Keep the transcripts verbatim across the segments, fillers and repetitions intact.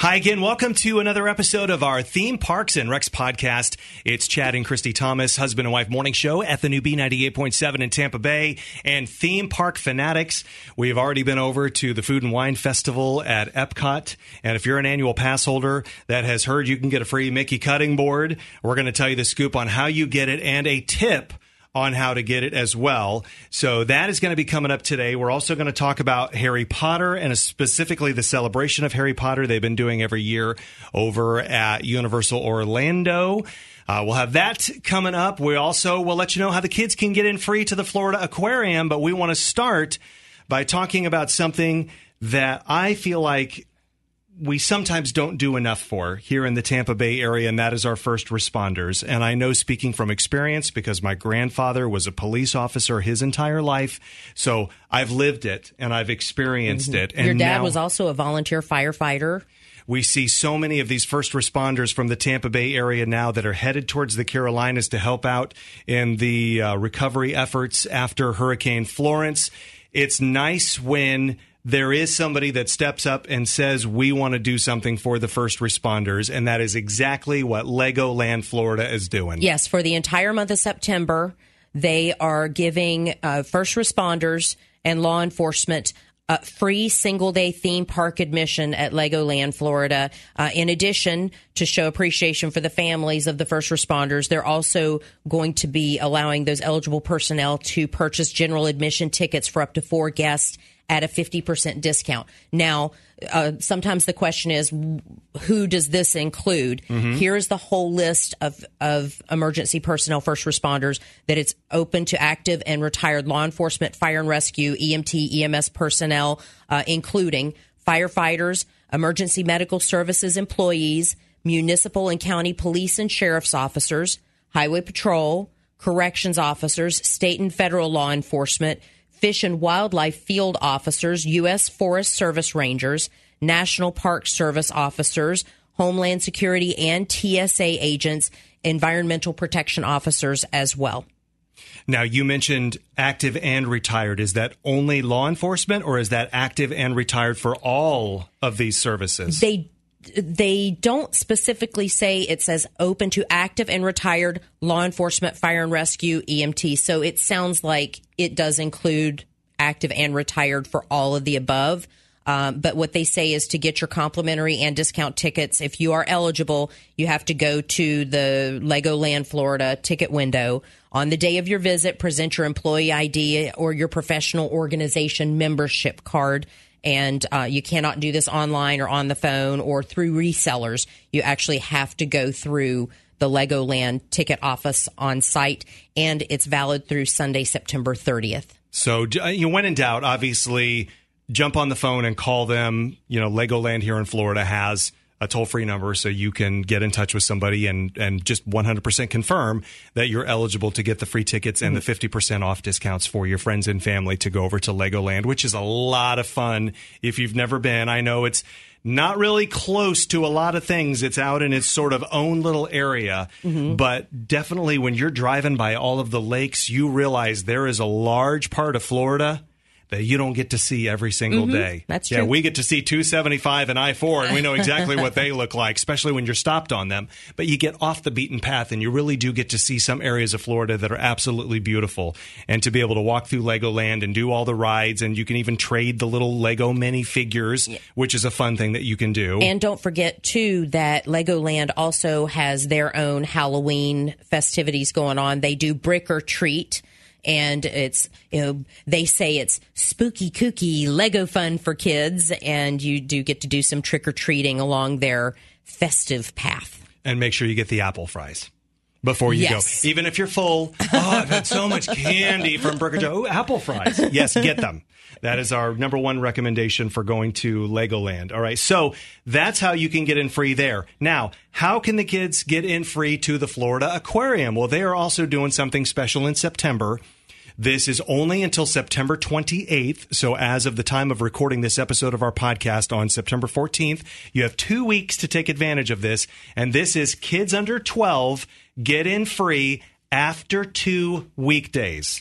Hi again. Welcome to another episode of our Theme Parks and Recs podcast. It's Chad and Christy Thomas, husband and wife morning show at the new B ninety-eight point seven in Tampa Bay. And theme park fanatics, we've already been over to the Food and Wine Festival at Epcot. And if you're an annual pass holder that has heard you can get a free Mickey cutting board, we're going to tell you the scoop on how you get it and a tip on how to get it as well. So that is going to be coming up today. We're also going to talk about Harry Potter and specifically the celebration of Harry Potter they've been doing every year over at Universal Orlando. Uh, we'll have that coming up. We also will let you know how the kids can get in free to the Florida Aquarium, but we want to start by talking about something that I feel like we sometimes don't do enough for here in the Tampa Bay area, and that is our first responders. And I know, speaking from experience, because my grandfather was a police officer his entire life, so I've lived it and I've experienced mm-hmm. it. And your dad now, was also a volunteer firefighter. We see so many of these first responders from the Tampa Bay area now that are headed towards the Carolinas to help out in the uh, recovery efforts after Hurricane Florence. It's nice when there is somebody that steps up and says, we want to do something for the first responders, and that is exactly what Legoland Florida is doing. Yes, for the entire month of September, they are giving uh, first responders and law enforcement uh, free single-day theme park admission at Legoland Florida. Uh, in addition, to show appreciation for the families of the first responders, they're also going to be allowing those eligible personnel to purchase general admission tickets for up to four guests at a fifty percent discount. Now, uh, sometimes the question is, who does this include? Mm-hmm. Here's the whole list of, of emergency personnel, first responders, that it's open to active and retired law enforcement, fire and rescue, E M T, E M S personnel, uh, including firefighters, emergency medical services employees, municipal and county police and sheriff's officers, highway patrol, corrections officers, state and federal law enforcement, Fish and Wildlife Field Officers, U S Forest Service Rangers, National Park Service Officers, Homeland Security and T S A agents, Environmental Protection Officers as well. Now, you mentioned active and retired. Is that only law enforcement, or is that active and retired for all of these services? They They don't specifically say. It says open to active and retired law enforcement, fire and rescue, E M T. So it sounds like it does include active and retired for all of the above. Um, but what they say is to get your complimentary and discount tickets, if you are eligible, you have to go to the Legoland Florida ticket window. On the day of your visit, present your employee I D or your professional organization membership card. And uh, you cannot do this online or on the phone or through resellers. You actually have to go through the Legoland ticket office on site, and it's valid through Sunday, September thirtieth. So you when in doubt, obviously, jump on the phone and call them. You know, Legoland here in Florida has a toll-free number, so you can get in touch with somebody and, and just one hundred percent confirm that you're eligible to get the free tickets and mm-hmm. the fifty percent off discounts for your friends and family to go over to Legoland, which is a lot of fun if you've never been. I know it's not really close to a lot of things. It's out in its sort of own little area. Mm-hmm. But definitely when you're driving by all of the lakes, you realize there is a large part of Florida that you don't get to see every single mm-hmm. day. That's true. Yeah, we get to see two seventy-five and I four, and we know exactly what they look like, especially when you're stopped on them. But you get off the beaten path, and you really do get to see some areas of Florida that are absolutely beautiful. And to be able to walk through Legoland and do all the rides, and you can even trade the little Lego minifigures, yeah. which is a fun thing that you can do. And don't forget, too, that Legoland also has their own Halloween festivities going on. They do Brick or Treat. And it's, you know, they say it's spooky, kooky Lego fun for kids. And you do get to do some trick or treating along their festive path. And make sure you get the apple fries before you yes. go. Even if you're full. Oh, I've had so much candy from Burger Joe. Oh, apple fries. Yes, get them. That is our number one recommendation for going to Legoland. All right. So that's how you can get in free there. Now, how can the kids get in free to the Florida Aquarium? Well, they are also doing something special in September. This is only until September twenty-eighth. So as of the time of recording this episode of our podcast on September fourteenth, you have two weeks to take advantage of this. And this is kids under twelve get in free after two weekdays.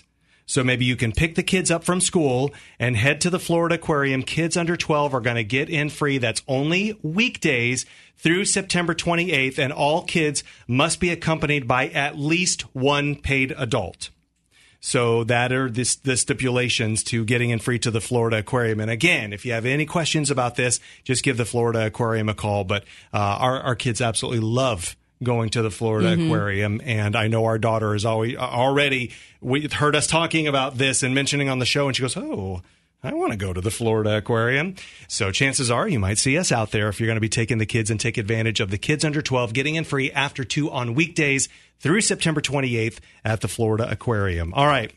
So maybe you can pick the kids up from school and head to the Florida Aquarium. Kids under twelve are going to get in free. That's only weekdays through September twenty-eighth, and all kids must be accompanied by at least one paid adult. So that are the, the stipulations to getting in free to the Florida Aquarium. And again, if you have any questions about this, just give the Florida Aquarium a call. But uh, our, our kids absolutely love going to the Florida mm-hmm. Aquarium. And I know our daughter has always already we heard us talking about this and mentioning on the show. And she goes, oh, I want to go to the Florida Aquarium. So chances are you might see us out there if you're going to be taking the kids and take advantage of the kids under twelve getting in free after two on weekdays through September twenty-eighth at the Florida Aquarium. All right.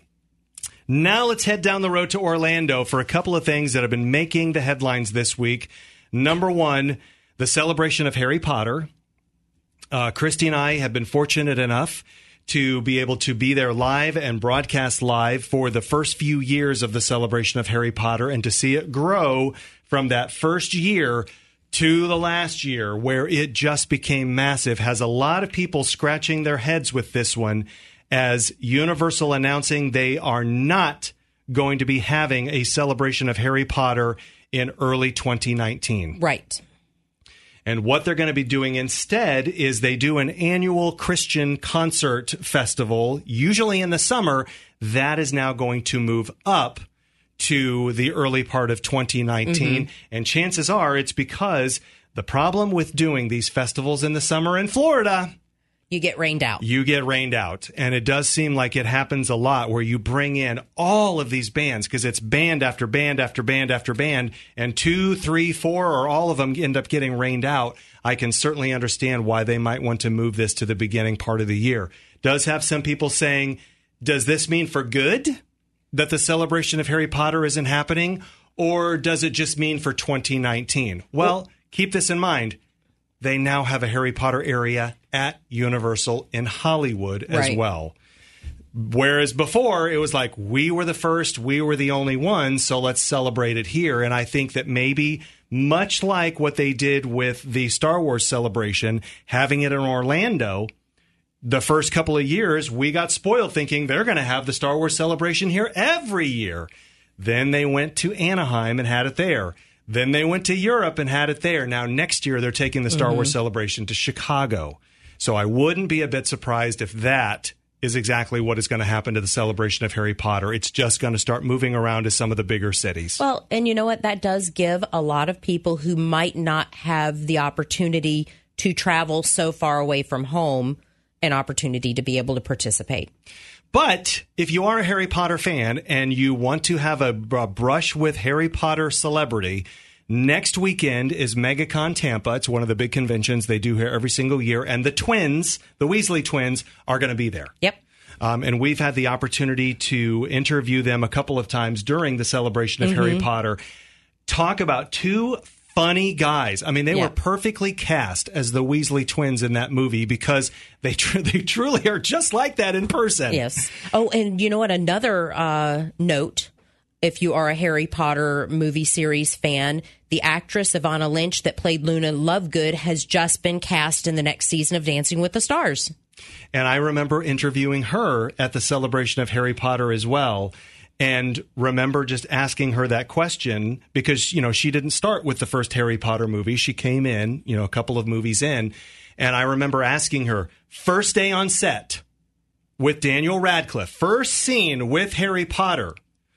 Now let's head down the road to Orlando for a couple of things that have been making the headlines this week. Number one, the celebration of Harry Potter. Uh, Christy and I have been fortunate enough to be able to be there live and broadcast live for the first few years of the celebration of Harry Potter, and to see it grow from that first year to the last year where it just became massive has a lot of people scratching their heads with this one, as Universal announcing they are not going to be having a celebration of Harry Potter in early twenty nineteen. Right. And what they're going to be doing instead is they do an annual Christian concert festival, usually in the summer. That is now going to move up to the early part of twenty nineteen. Mm-hmm. And chances are it's because the problem with doing these festivals in the summer in Florida, you get rained out. You get rained out. And it does seem like it happens a lot where you bring in all of these bands, because it's band after band after band after band, and two, three, four, or all of them end up getting rained out. I can certainly understand why they might want to move this to the beginning part of the year. Does have some people saying, does this mean for good that the celebration of Harry Potter isn't happening? Or does it just mean for twenty nineteen? Well, well keep this in mind. They now have a Harry Potter area at Universal in Hollywood as right. well. Whereas before, it was like, we were the first, we were the only ones, so let's celebrate it here. And I think that maybe, much like what they did with the Star Wars celebration, having it in Orlando, the first couple of years, we got spoiled thinking they're going to have the Star Wars celebration here every year. Then they went to Anaheim and had it there. Then they went to Europe and had it there. Now, next year, they're taking the Star mm-hmm. Wars celebration to Chicago. So I wouldn't be a bit surprised if that is exactly what is going to happen to the celebration of Harry Potter. It's just going to start moving around to some of the bigger cities. Well, and you know what? That does give a lot of people who might not have the opportunity to travel so far away from home an opportunity to be able to participate. But if you are a Harry Potter fan and you want to have a, a brush with Harry Potter celebrity, next weekend is MegaCon Tampa. It's one of the big conventions they do here every single year. And the twins, the Weasley twins, are going to be there. Yep. Um, and we've had the opportunity to interview them a couple of times during the celebration of mm-hmm. Harry Potter. Talk about two funny guys. I mean, they yeah. were perfectly cast as the Weasley twins in that movie, because they tr- they truly are just like that in person. Yes. Oh, and you know what? Another uh, note, if you are a Harry Potter movie series fan, the actress Evanna Lynch that played Luna Lovegood has just been cast in the next season of Dancing with the Stars. And I remember interviewing her at the celebration of Harry Potter as well. And remember just asking her that question because, you know, she didn't start with the first Harry Potter movie. She came in, you know, a couple of movies in. And I remember asking her, first day on set with Daniel Radcliffe, first scene with Harry Potter,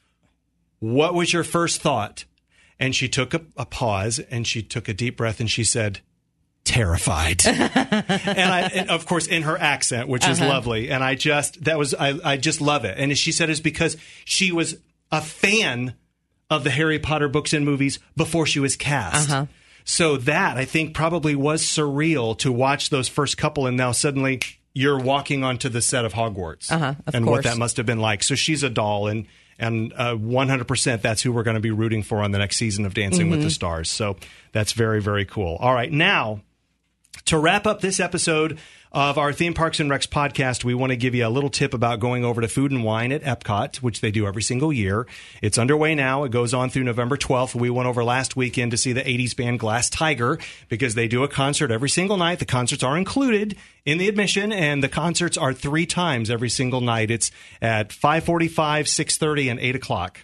what was your first thought? And she took a, a pause and she took a deep breath and she said, terrified. and, I, and of course, in her accent, which is uh-huh. lovely. And I just, that was, I, I just love it. And she said it's because she was a fan of the Harry Potter books and movies before she was cast. Uh-huh. So that, I think, probably was surreal to watch those first couple, and now suddenly you're walking onto the set of Hogwarts. Uh-huh, of and course. What that must have been like. So she's a doll, and And uh, one hundred percent that's who we're going to be rooting for on the next season of Dancing mm-hmm. with the Stars. So that's very, very cool. All right, now To wrap up this episode of our Theme Parks and Recs podcast, we want to give you a little tip about going over to Food and Wine at Epcot, which they do every single year. It's underway now. It goes on through November twelfth. We went over last weekend to see the eighties band Glass Tiger because they do a concert every single night. The concerts are included in the admission, and the concerts are three times every single night. It's at five forty-five, six thirty, and eight o'clock.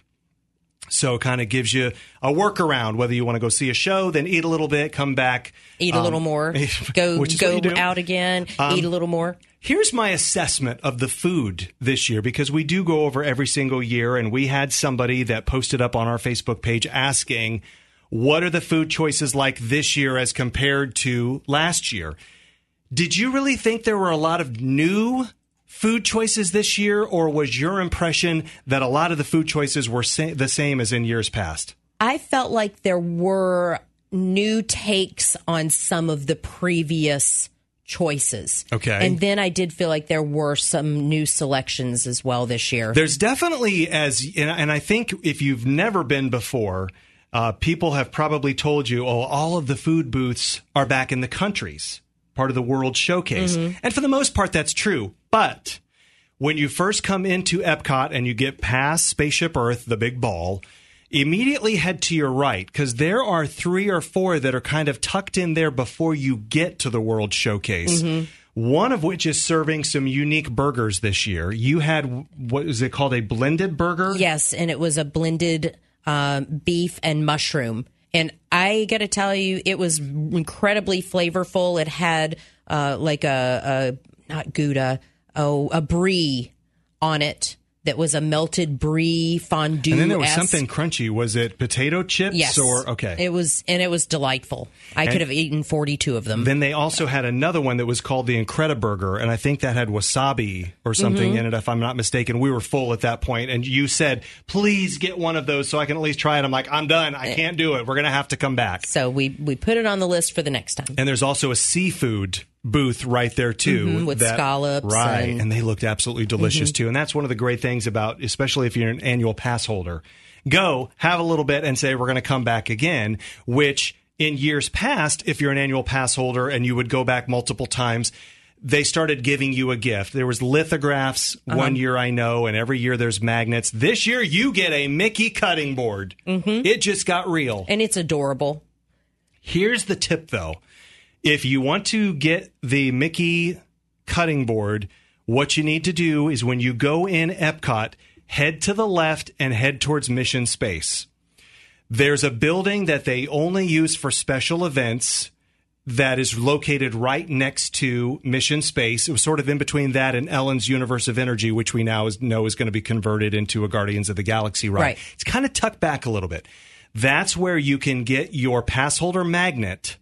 So it kind of gives you a workaround, whether you want to go see a show, then eat a little bit, come back. Eat a um, little more. Go go out again, um, eat a little more. Here's my assessment of the food this year, because we do go over every single year, and we had somebody that posted up on our Facebook page asking, what are the food choices like this year as compared to last year? Did you really think there were a lot of new food choices this year, or was your impression that a lot of the food choices were sa- the same as in years past? I felt like there were new takes on some of the previous choices. Okay. And then I did feel like there were some new selections as well this year. There's definitely, as and, and I think if you've never been before, uh, people have probably told you, oh, all of the food booths are back in the countries, part of the World Showcase. Mm-hmm. And for the most part, that's true. But when you first come into Epcot and you get past Spaceship Earth, the big ball, immediately head to your right, because there are three or four that are kind of tucked in there before you get to the World Showcase. Mm-hmm. One of which is serving some unique burgers this year. You had, what is it called, a blended burger? Yes, and it was a blended um, beef and mushroom. And I got to tell you, it was incredibly flavorful. It had uh, like a, a, not Gouda, oh, a brie on it that was a melted brie fondue. And then there was something crunchy. Was it potato chips? Yes. Or, okay. It was, and it was delightful. I and could have eaten forty-two of them. Then they also had another one that was called the Incrediburger, and I think that had wasabi or something mm-hmm. in it, if I'm not mistaken. We were full at that point, and you said, please get one of those so I can at least try it. I'm like, I'm done. I can't do it. We're going to have to come back. So we, we put it on the list for the next time. And there's also a seafood booth right there too, mm-hmm, with that, scallops, right? And, and they looked absolutely delicious mm-hmm. too. And that's one of the great things about, especially if you're an annual pass holder, go have a little bit and say we're going to come back again. Which in years past, if you're an annual pass holder and you would go back multiple times, they started giving you a gift. There was lithographs uh-huh. one year, I know, and every year there's magnets. This year you get a Mickey cutting board. Mm-hmm. It just got real, and it's adorable. Here's the tip, though. If you want to get the Mickey cutting board, what you need to do is when you go in Epcot, head to the left and head towards Mission Space. There's a building that they only use for special events that is located right next to Mission Space. It was sort of in between that and Ellen's Universe of Energy, which we now is, know is going to be converted into a Guardians of the Galaxy ride. Right. It's kind of tucked back a little bit. That's where you can get your pass holder magnet.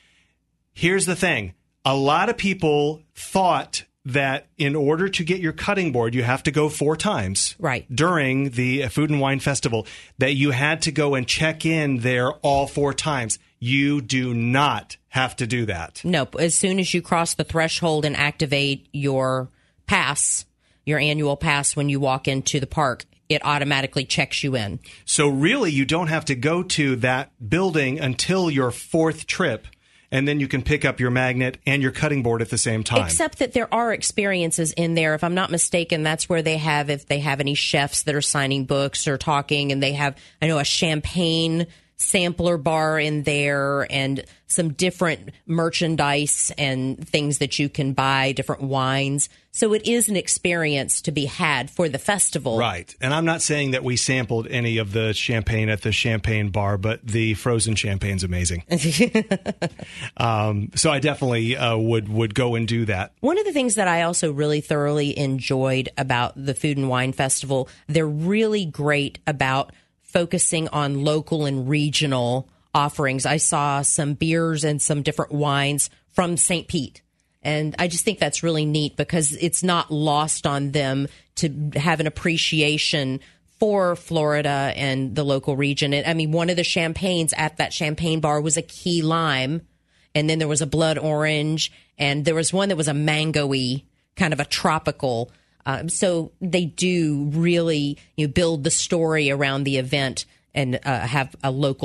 Here's the thing. A lot of people thought that in order to get your cutting board, you have to go four times right. during the Food and Wine Festival, that you had to go and check in there all four times. You do not have to do that. Nope. As soon as you cross the threshold and activate your pass, your annual pass when you walk into the park, it automatically checks you in. So really, you don't have to go to that building until your fourth trip. And then you can pick up your magnet and your cutting board at the same time. Except that there are experiences in there. If I'm not mistaken, that's where they have, if they have any chefs that are signing books or talking, and they have, I know, a champagne sampler bar in there and some different merchandise and things that you can buy, different wines. So it is an experience to be had for the festival. Right. And I'm not saying that we sampled any of the champagne at the champagne bar, but the frozen champagne's amazing. um, so I definitely uh, would, would go and do that. One of the things that I also really thoroughly enjoyed about the Food and Wine Festival, they're really great about focusing on local and regional offerings. I saw some beers and some different wines from Saint Pete. And I just think that's really neat because it's not lost on them to have an appreciation for Florida and the local region. And I mean, one of the champagnes at that champagne bar was a key lime, and then there was a blood orange, and there was one that was a mango-y, kind of a tropical. Um, so they do really, you know, build the story around the event and uh, have a local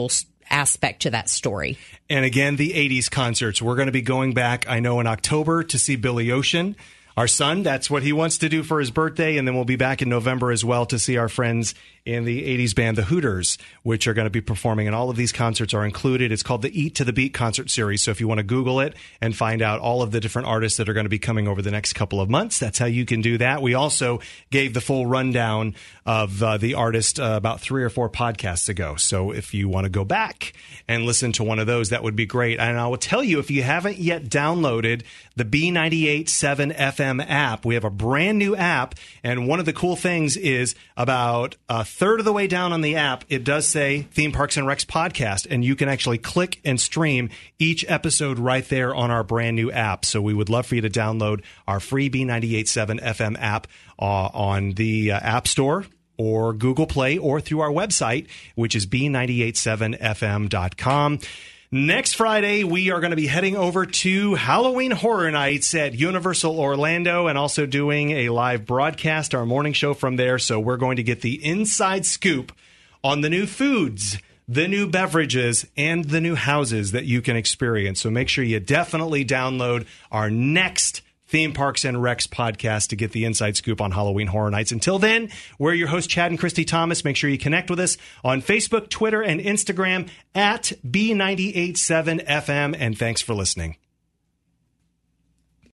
aspect to that story. And again, the eighties concerts. We're going to be going back, I know, in October to see Billy Ocean. Our son, that's what he wants to do for his birthday. And then we'll be back in November as well to see our friends in the eighties band, the Hooters, which are going to be performing. And all of these concerts are included. It's called the Eat to the Beat concert series. So if you want to Google it and find out all of the different artists that are going to be coming over the next couple of months, that's how you can do that. We also gave the full rundown of uh, the artist uh, about three or four podcasts ago. So if you want to go back and listen to one of those, that would be great. And I will tell you, if you haven't yet downloaded the B ninety-eight point seven F M app, we have a brand new app. And one of the cool things is about a third of the way down on the app, it does say Theme Parks and Recs Podcast. And you can actually click and stream each episode right there on our brand new app. So we would love for you to download our free B ninety-eight point seven F M app uh, on the uh, App Store or Google Play or through our website, which is b nine eight seven f m dot com. Next Friday, we are going to be heading over to Halloween Horror Nights at Universal Orlando and also doing a live broadcast, our morning show from there. So we're going to get the inside scoop on the new foods, the new beverages, and the new houses that you can experience. So make sure you definitely download our next Theme Parks and Recs podcast to get the inside scoop on Halloween Horror Nights. Until then, we're your host, Chad and Christy Thomas. Make sure you connect with us on Facebook, Twitter, and Instagram at B nine eight seven F M. And thanks for listening.